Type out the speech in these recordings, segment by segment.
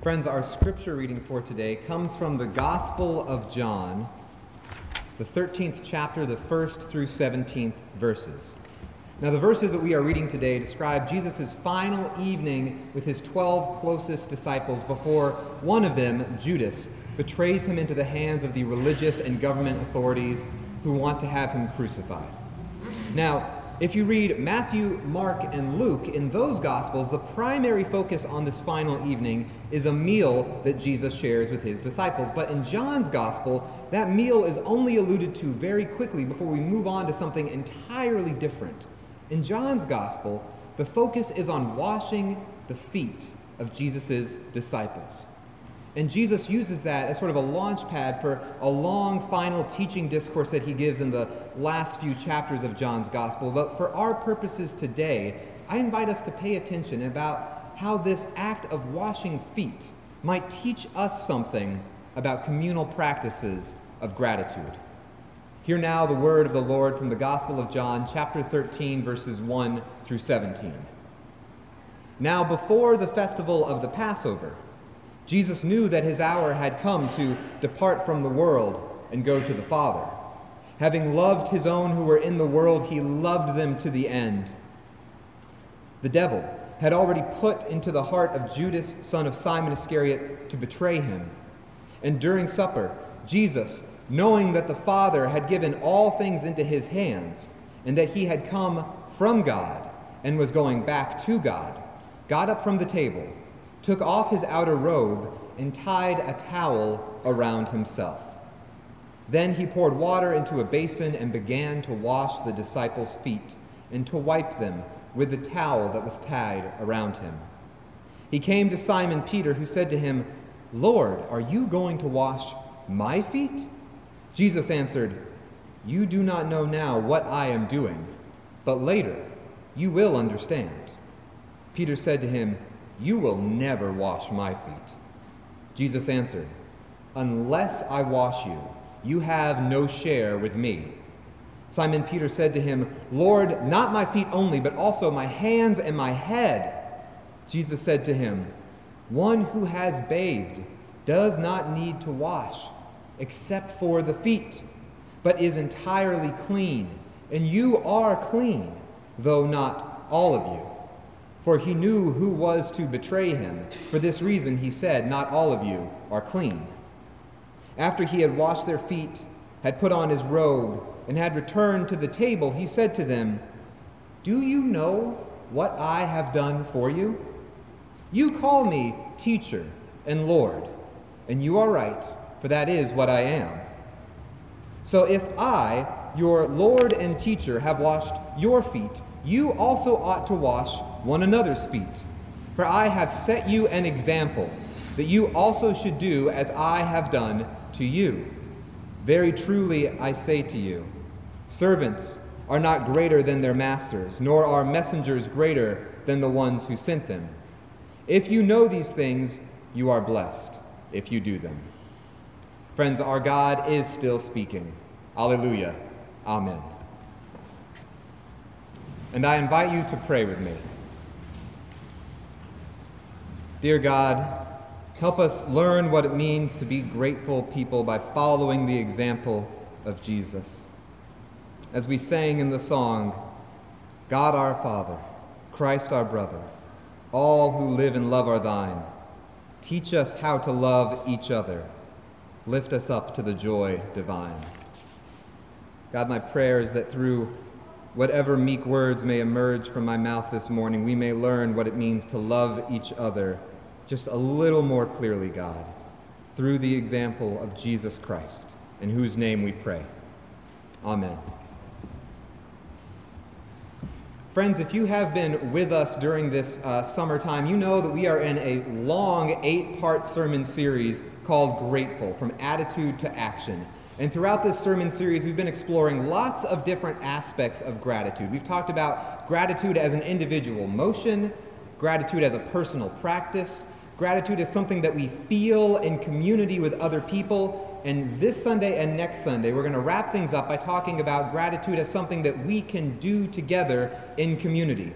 Friends, our scripture reading for today comes from the Gospel of John, the 13th chapter, the 1st through 17th verses. Now, the verses that we are reading today describe Jesus' final evening with his 12 closest disciples before one of them, Judas, betrays him into the hands of the religious and government authorities who want to have him crucified. Now, if you read Matthew, Mark, and Luke, in those Gospels, the primary focus on this final evening is a meal that Jesus shares with his disciples. But in John's Gospel, that meal is only alluded to very quickly before we move on to something entirely different. In John's Gospel, the focus is on washing the feet of Jesus' disciples. And Jesus uses that as sort of a launch pad for a long final teaching discourse that he gives in the last few chapters of John's Gospel. But for our purposes today, I invite us to pay attention about how this act of washing feet might teach us something about communal practices of gratitude. Hear now the word of the Lord from the Gospel of John, chapter 13, verses 1 through 17. Now, before the festival of the Passover, Jesus knew that his hour had come to depart from the world and go to the Father. Having loved his own who were in the world, he loved them to the end. The devil had already put into the heart of Judas, son of Simon Iscariot, to betray him. And during supper, Jesus, knowing that the Father had given all things into his hands, and that he had come from God and was going back to God, got up from the table, took off his outer robe, and tied a towel around himself. Then he poured water into a basin and began to wash the disciples' feet and to wipe them with the towel that was tied around him. He came to Simon Peter, who said to him, "Lord, are you going to wash my feet?" Jesus answered, "You do not know now what I am doing, but later you will understand." Peter said to him, "You will never wash my feet." Jesus answered, "Unless I wash you, you have no share with me." Simon Peter said to him, "Lord, not my feet only, but also my hands and my head." Jesus said to him, "One who has bathed does not need to wash, except for the feet, but is entirely clean, and you are clean, though not all of you." For he knew who was to betray him. For this reason he said, "Not all of you are clean." After he had washed their feet, had put on his robe, and had returned to the table, he said to them, "Do you know what I have done for you? You call me teacher and Lord, and you are right, for that is what I am. So if I, your Lord and teacher, have washed your feet, you also ought to wash one another's feet. For I have set you an example, that you also should do as I have done to you. Very truly I say to you, servants are not greater than their masters, nor are messengers greater than the ones who sent them. If you know these things, you are blessed if you do them." Friends, our God is still speaking. Alleluia. Amen. And I invite you to pray with me. Dear God, help us learn what it means to be grateful people by following the example of Jesus. As we sang in the song, "God our Father, Christ our brother, all who live and love are thine. Teach us how to love each other. Lift us up to the joy divine." God, my prayer is that through whatever meek words may emerge from my mouth this morning, we may learn what it means to love each other just a little more clearly, God, through the example of Jesus Christ, in whose name we pray. Amen. Friends, if you have been with us during this summertime, you know that we are in a long 8-part sermon series called Grateful, From Attitude to Action. And throughout this sermon series, we've been exploring lots of different aspects of gratitude. We've talked about gratitude as an individual motion, gratitude as a personal practice, gratitude as something that we feel in community with other people. And this Sunday and next Sunday, we're going to wrap things up by talking about gratitude as something that we can do together in community.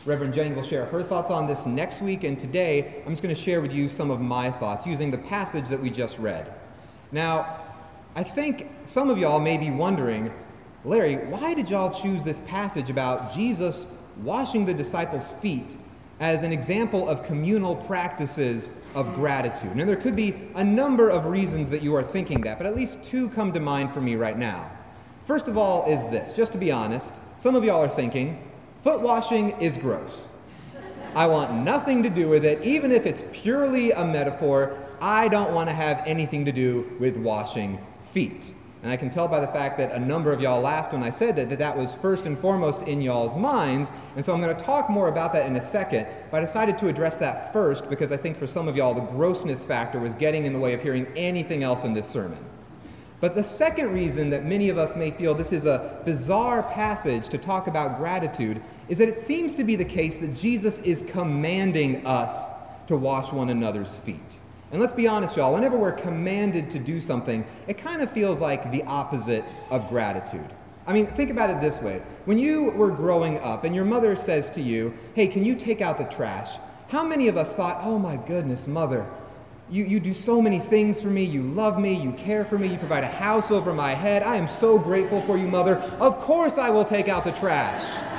Reverend Jenny will share her thoughts on this next week, and today I'm just going to share with you some of my thoughts using the passage that we just read. Now, I think some of y'all may be wondering, Larry, why did y'all choose this passage about Jesus washing the disciples' feet as an example of communal practices of gratitude? Now, there could be a number of reasons that you are thinking that, but at least two come to mind for me right now. First of all is this, just to be honest, some of y'all are thinking, foot washing is gross. I want nothing to do with it, even if it's purely a metaphor. I don't want to have anything to do with washing feet. And I can tell by the fact that a number of y'all laughed when I said that was first and foremost in y'all's minds, and so I'm going to talk more about that in a second, but I decided to address that first because I think for some of y'all the grossness factor was getting in the way of hearing anything else in this sermon. But the second reason that many of us may feel this is a bizarre passage to talk about gratitude is that it seems to be the case that Jesus is commanding us to wash one another's feet. And let's be honest, y'all, whenever we're commanded to do something, it kind of feels like the opposite of gratitude. I mean, think about it this way. When you were growing up and your mother says to you, hey, can you take out the trash? How many of us thought, oh my goodness, mother, you do so many things for me, you love me, you care for me, you provide a house over my head. I am so grateful for you, mother. Of course I will take out the trash.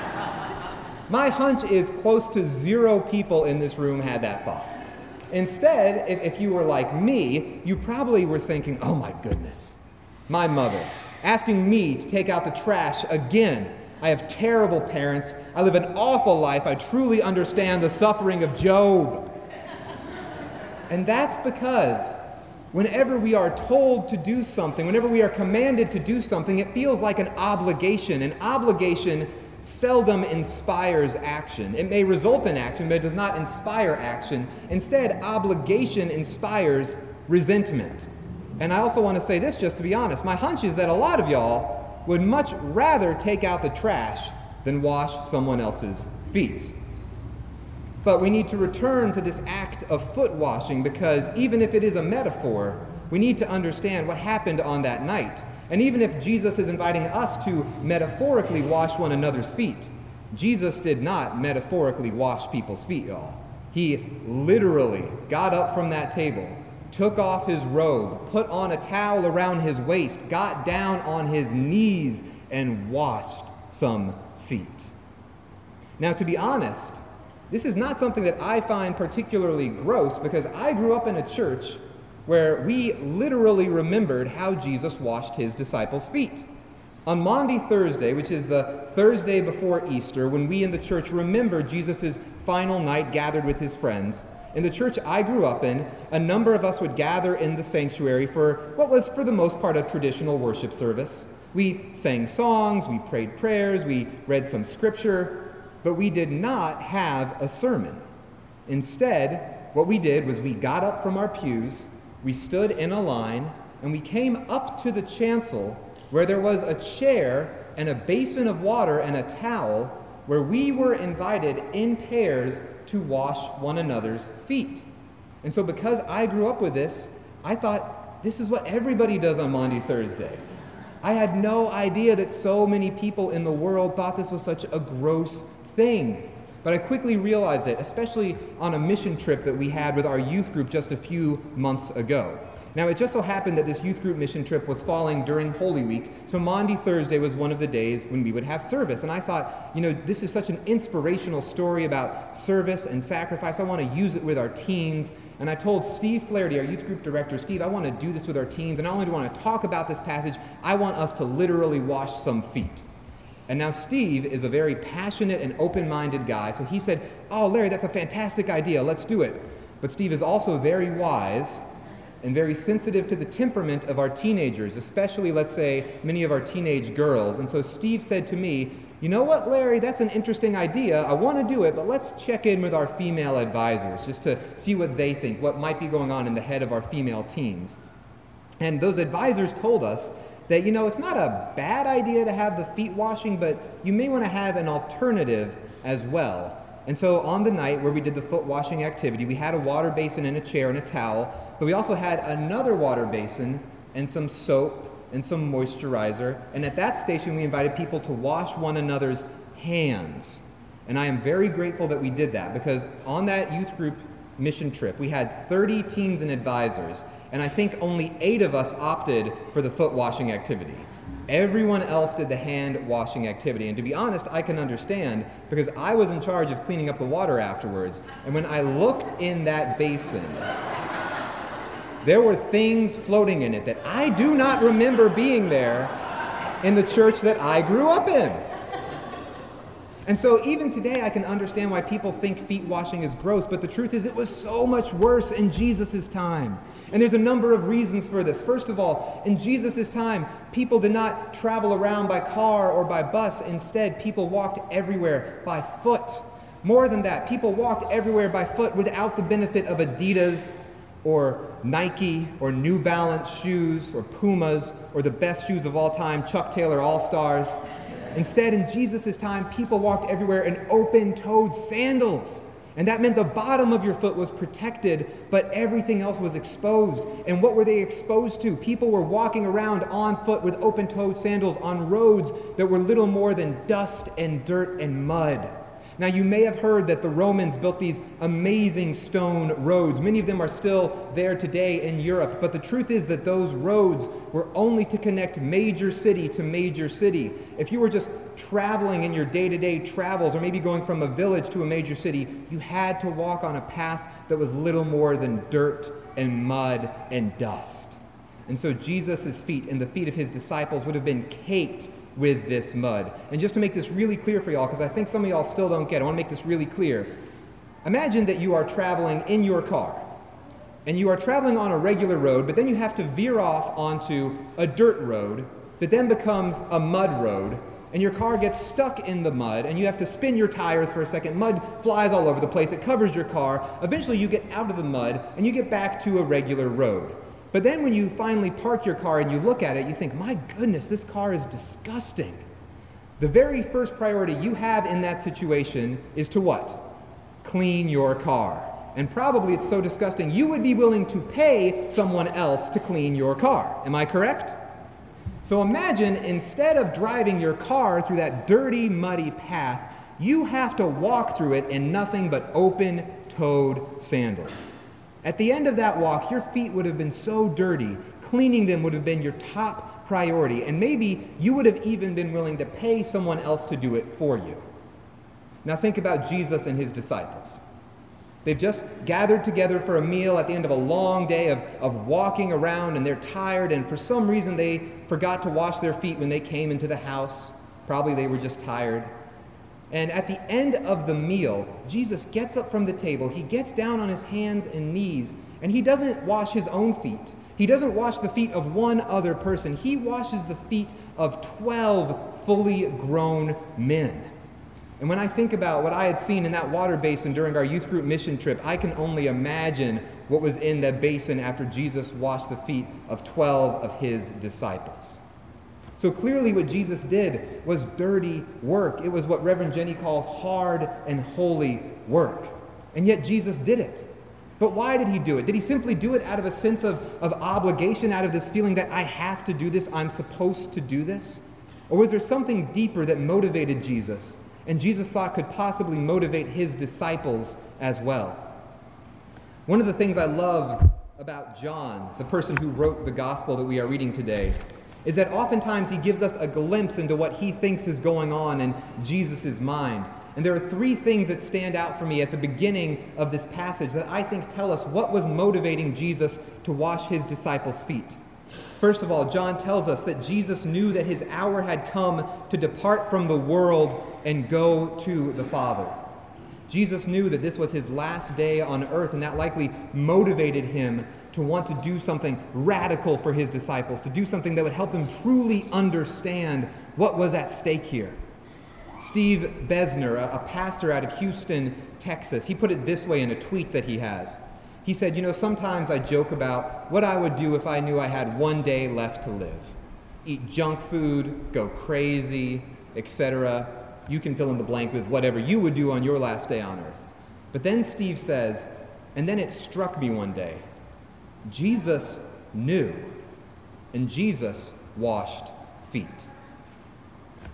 My hunch is close to 0 people in this room had that thought. Instead, if you were like me, you probably were thinking, oh my goodness, my mother, asking me to take out the trash again. I have terrible parents. I live an awful life. I truly understand the suffering of Job. And that's because whenever we are told to do something, whenever we are commanded to do something, it feels like an obligation. An obligation seldom inspires action. It may result in action, but it does not inspire action. Instead, obligation inspires resentment. And I also want to say this, just to be honest. My hunch is that a lot of y'all would much rather take out the trash than wash someone else's feet. But we need to return to this act of foot washing because even if it is a metaphor, we need to understand what happened on that night. And even if Jesus is inviting us to metaphorically wash one another's feet, Jesus did not metaphorically wash people's feet, y'all. He literally got up from that table, took off his robe, put on a towel around his waist, got down on his knees, and washed some feet. Now, to be honest, this is not something that I find particularly gross because I grew up in a church where we literally remembered how Jesus washed his disciples' feet. On Maundy Thursday, which is the Thursday before Easter, when we in the church remember Jesus' final night gathered with his friends, in the church I grew up in, a number of us would gather in the sanctuary for what was for the most part a traditional worship service. We sang songs, we prayed prayers, we read some scripture, but we did not have a sermon. Instead, what we did was we got up from our pews, we stood in a line, and we came up to the chancel where there was a chair and a basin of water and a towel where we were invited in pairs to wash one another's feet. And so because I grew up with this, I thought this is what everybody does on Maundy Thursday. I had no idea that so many people in the world thought this was such a gross thing. But I quickly realized it, especially on a mission trip that we had with our youth group just a few months ago. Now, it just so happened that this youth group mission trip was falling during Holy Week, so Maundy Thursday was one of the days when we would have service. And I thought, this is such an inspirational story about service and sacrifice. I want to use it with our teens. And I told Steve Flaherty, our youth group director, Steve, I want to do this with our teens, and not only do I want to talk about this passage, I want us to literally wash some feet. And now Steve is a very passionate and open-minded guy, so he said, oh, Larry, that's a fantastic idea, let's do it. But Steve is also very wise and very sensitive to the temperament of our teenagers, especially, let's say, many of our teenage girls. And so Steve said to me, you know what, Larry, that's an interesting idea. I want to do it, but let's check in with our female advisors just to see what they think, what might be going on in the head of our female teens. And those advisors told us that, it's not a bad idea to have the feet washing, but you may want to have an alternative as well. And so on the night where we did the foot washing activity, we had a water basin and a chair and a towel, but we also had another water basin and some soap and some moisturizer. And at that station, we invited people to wash one another's hands. And I am very grateful that we did that, because on that youth group mission trip, we had 30 teens and advisors, and I think only 8 of us opted for the foot washing activity. Everyone else did the hand washing activity. And to be honest, I can understand, because I was in charge of cleaning up the water afterwards. And when I looked in that basin, there were things floating in it that I do not remember being there in the church that I grew up in. And so even today, I can understand why people think feet washing is gross, but the truth is it was so much worse in Jesus' time. And there's a number of reasons for this. First of all, in Jesus' time, people did not travel around by car or by bus. Instead, people walked everywhere by foot. More than that, people walked everywhere by foot without the benefit of Adidas or Nike or New Balance shoes or Pumas or the best shoes of all time, Chuck Taylor All-Stars. Instead, in Jesus' time, people walked everywhere in open-toed sandals. And that meant the bottom of your foot was protected, but everything else was exposed. And what were they exposed to? People were walking around on foot with open-toed sandals on roads that were little more than dust and dirt and mud. Now, you may have heard that the Romans built these amazing stone roads. Many of them are still there today in Europe, but the truth is that those roads were only to connect major city to major city. If you were just traveling in your day-to-day travels, or maybe going from a village to a major city, you had to walk on a path that was little more than dirt and mud and dust. And so Jesus' feet and the feet of his disciples would have been caked with this mud. And just to make this really clear for y'all, because I think some of y'all still don't get it, I want to make this really clear. Imagine that you are traveling in your car, and you are traveling on a regular road, but then you have to veer off onto a dirt road that then becomes a mud road, and your car gets stuck in the mud, and you have to spin your tires for a second. Mud flies all over the place. It covers your car. Eventually, you get out of the mud, and you get back to a regular road. But then when you finally park your car and you look at it, you think, my goodness, this car is disgusting. The very first priority you have in that situation is to what? Clean your car. And probably it's so disgusting, you would be willing to pay someone else to clean your car. Am I correct? So imagine, instead of driving your car through that dirty, muddy path, you have to walk through it in nothing but open-toed sandals. At the end of that walk, your feet would have been so dirty, cleaning them would have been your top priority, and maybe you would have even been willing to pay someone else to do it for you. Now think about Jesus and his disciples. They've just gathered together for a meal at the end of a long day of walking around, and they're tired, and for some reason they forgot to wash their feet when they came into the house. Probably they were just tired. And at the end of the meal, Jesus gets up from the table, he gets down on his hands and knees, and he doesn't wash his own feet. He doesn't wash the feet of one other person. He washes the feet of 12 fully grown men. And when I think about what I had seen in that water basin during our youth group mission trip, I can only imagine what was in that basin after Jesus washed the feet of 12 of his disciples. So clearly what Jesus did was dirty work. It was what Reverend Jenny calls hard and holy work. And yet Jesus did it. But why did he do it? Did he simply do it out of a sense of obligation, out of this feeling that I have to do this, I'm supposed to do this? Or was there something deeper that motivated Jesus, and Jesus thought could possibly motivate his disciples as well? One of the things I love about John, the person who wrote the gospel that we are reading today, is that oftentimes he gives us a glimpse into what he thinks is going on in Jesus' mind. And there are 3 things that stand out for me at the beginning of this passage that I think tell us what was motivating Jesus to wash his disciples' feet. First of all, John tells us that Jesus knew that his hour had come to depart from the world and go to the Father. Jesus knew that this was his last day on earth, and that likely motivated him to want to do something radical for his disciples, to do something that would help them truly understand what was at stake here. Steve Besner, a pastor out of Houston, Texas, he put it this way in a tweet that he has. He said, sometimes I joke about what I would do if I knew I had one day left to live. Eat junk food, go crazy, etc. You can fill in the blank with whatever you would do on your last day on earth. But then Steve says, and then it struck me one day. Jesus knew, and Jesus washed feet.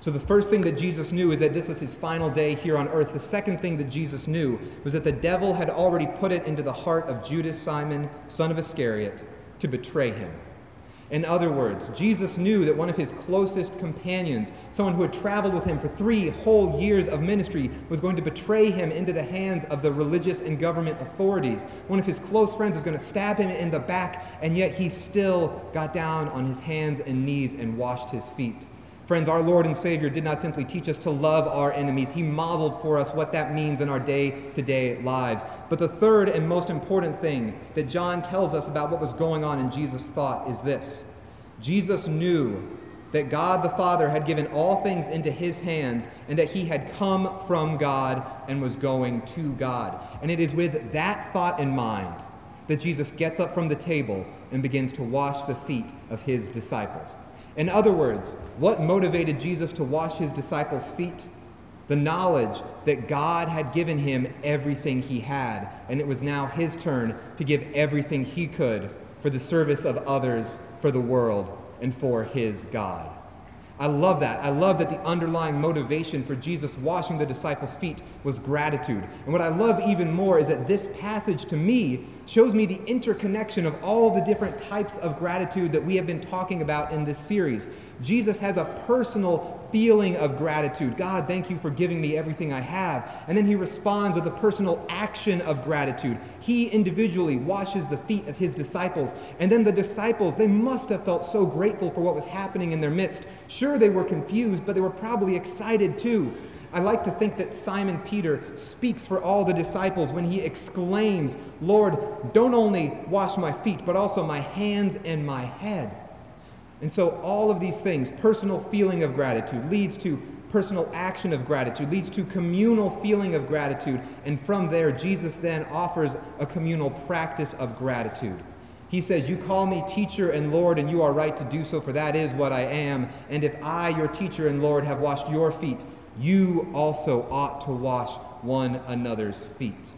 So the first thing that Jesus knew is that this was his final day here on earth. The second thing that Jesus knew was that the devil had already put it into the heart of Judas Simon, son of Iscariot, to betray him. In other words, Jesus knew that one of his closest companions, someone who had traveled with him for 3 whole years of ministry, was going to betray him into the hands of the religious and government authorities. One of his close friends was going to stab him in the back, and yet he still got down on his hands and knees and washed his feet. Friends, our Lord and Savior did not simply teach us to love our enemies. He modeled for us what that means in our day-to-day lives. But the third and most important thing that John tells us about what was going on in Jesus' thought is this. Jesus knew that God the Father had given all things into his hands and that he had come from God and was going to God. And it is with that thought in mind that Jesus gets up from the table and begins to wash the feet of his disciples. In other words, what motivated Jesus to wash his disciples' feet? The knowledge that God had given him everything he had, and it was now his turn to give everything he could for the service of others, for the world, and for his God. I love that. I love that the underlying motivation for Jesus washing the disciples' feet was gratitude. And what I love even more is that this passage to me shows me the interconnection of all the different types of gratitude that we have been talking about in this series. Jesus has a personal feeling of gratitude. God, thank you for giving me everything I have. And then he responds with a personal action of gratitude. He individually washes the feet of his disciples. And then the disciples, they must have felt so grateful for what was happening in their midst. Sure, they were confused, but they were probably excited too. I like to think that Simon Peter speaks for all the disciples when he exclaims, Lord, don't only wash my feet, but also my hands and my head. And so all of these things, personal feeling of gratitude leads to personal action of gratitude, leads to communal feeling of gratitude, and from there, Jesus then offers a communal practice of gratitude. He says, you call me teacher and Lord, and you are right to do so, for that is what I am. And if I, your teacher and Lord, have washed your feet, you also ought to wash one another's feet.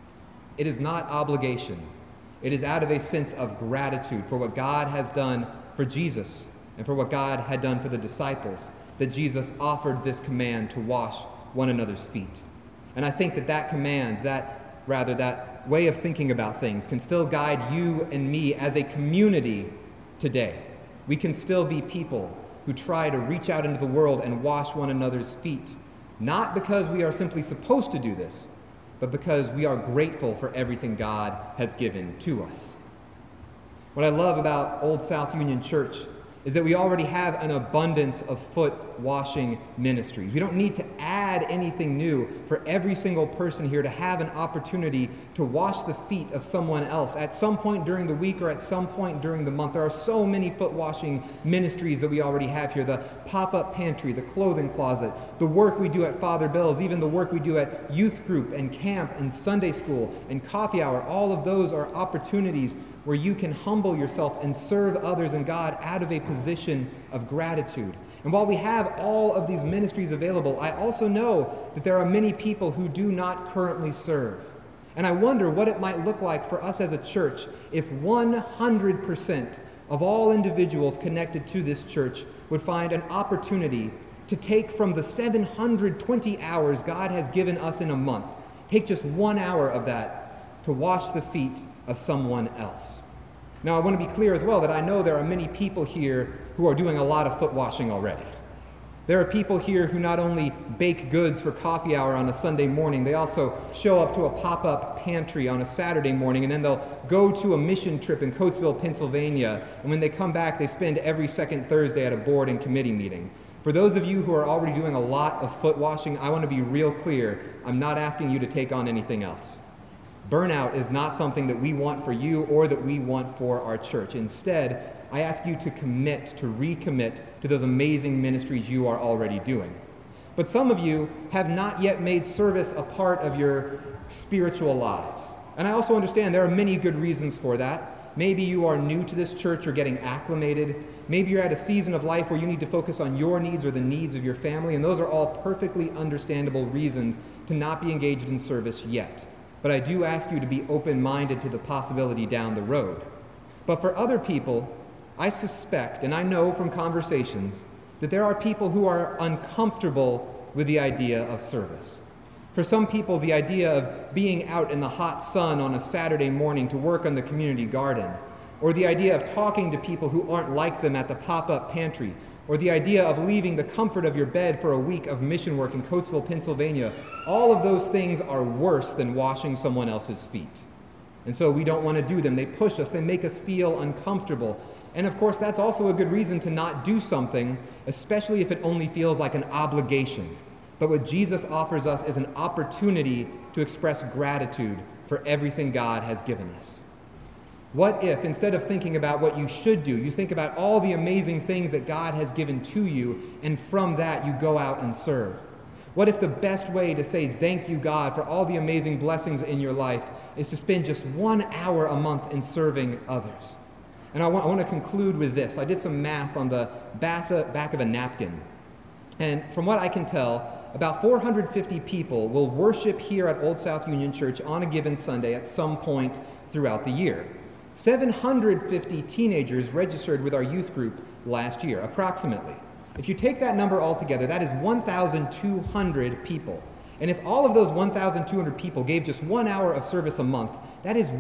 It is not obligation. It is out of a sense of gratitude for what God has done for Jesus and for what God had done for the disciples that Jesus offered this command to wash one another's feet. And I think that command, that way of thinking about things can still guide you and me as a community today. We can still be people who try to reach out into the world and wash one another's feet, not because we are simply supposed to do this, but because we are grateful for everything God has given to us. What I love about Old South Union Church is that we already have an abundance of foot washing ministries. We don't need to add anything new for every single person here to have an opportunity to wash the feet of someone else at some point during the week or at some point during the month. There are so many foot washing ministries that we already have here. The pop-up pantry, the clothing closet, the work we do at Father Bill's, even the work we do at youth group and camp and Sunday school and coffee hour. All of those are opportunities where you can humble yourself and serve others and God out of a position of gratitude. And while we have all of these ministries available, I also know that there are many people who do not currently serve. And I wonder what it might look like for us as a church if 100% of all individuals connected to this church would find an opportunity to take from the 720 hours God has given us in a month, take just 1 hour of that to wash the feet of someone else. Now, I want to be clear as well that I know there are many people here who are doing a lot of foot washing already. There are people here who not only bake goods for coffee hour on a Sunday morning, they also show up to a pop-up pantry on a Saturday morning, and then they'll go to a mission trip in Coatesville, Pennsylvania, and when they come back, they spend every second Thursday at a board and committee meeting. For those of you who are already doing a lot of foot washing, I want to be real clear. I'm not asking you to take on anything else. Burnout is not something that we want for you or that we want for our church. Instead, I ask you to recommit to those amazing ministries you are already doing. But some of you have not yet made service a part of your spiritual lives. And I also understand there are many good reasons for that. Maybe you are new to this church or getting acclimated. Maybe you're at a season of life where you need to focus on your needs or the needs of your family, and those are all perfectly understandable reasons to not be engaged in service yet. But I do ask you to be open-minded to the possibility down the road. But for other people, I suspect, and I know from conversations, that there are people who are uncomfortable with the idea of service. For some people, the idea of being out in the hot sun on a Saturday morning to work on the community garden, or the idea of talking to people who aren't like them at the pop-up pantry, or the idea of leaving the comfort of your bed for a week of mission work in Coatesville, Pennsylvania, all of those things are worse than washing someone else's feet. And so we don't want to do them. They push us. They make us feel uncomfortable. And of course, that's also a good reason to not do something, especially if it only feels like an obligation. But what Jesus offers us is an opportunity to express gratitude for everything God has given us. What if, instead of thinking about what you should do, you think about all the amazing things that God has given to you, and from that you go out and serve? What if the best way to say thank you, God, for all the amazing blessings in your life is to spend just 1 hour a month in serving others? And I want to conclude with this. I did some math on the back of a napkin. And from what I can tell, about 450 people will worship here at Old South Union Church on a given Sunday at some point throughout the year. 750 teenagers registered with our youth group last year, approximately. If you take that number all together, that is 1,200 people. And if all of those 1,200 people gave just 1 hour of service a month, that is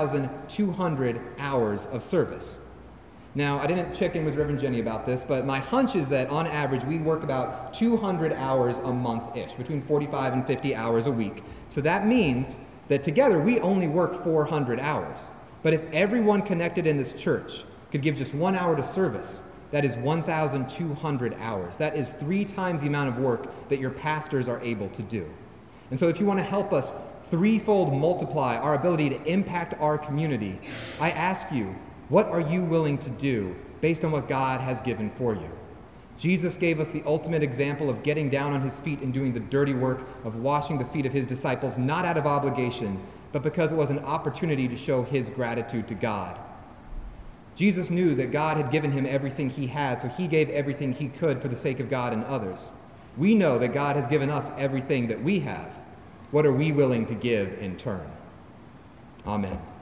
1,200 hours of service. Now, I didn't check in with Reverend Jenny about this, but my hunch is that on average we work about 200 hours a month-ish, between 45 and 50 hours a week. So that means that together we only work 400 hours. But if everyone connected in this church could give just 1 hour to service, that is 1,200 hours. That is 3 times the amount of work that your pastors are able to do. And so if you want to help us threefold multiply our ability to impact our community, I ask you, what are you willing to do based on what God has given for you? Jesus gave us the ultimate example of getting down on his feet and doing the dirty work of washing the feet of his disciples, not out of obligation, but because it was an opportunity to show his gratitude to God. Jesus knew that God had given him everything he had, so he gave everything he could for the sake of God and others. We know that God has given us everything that we have. What are we willing to give in turn? Amen.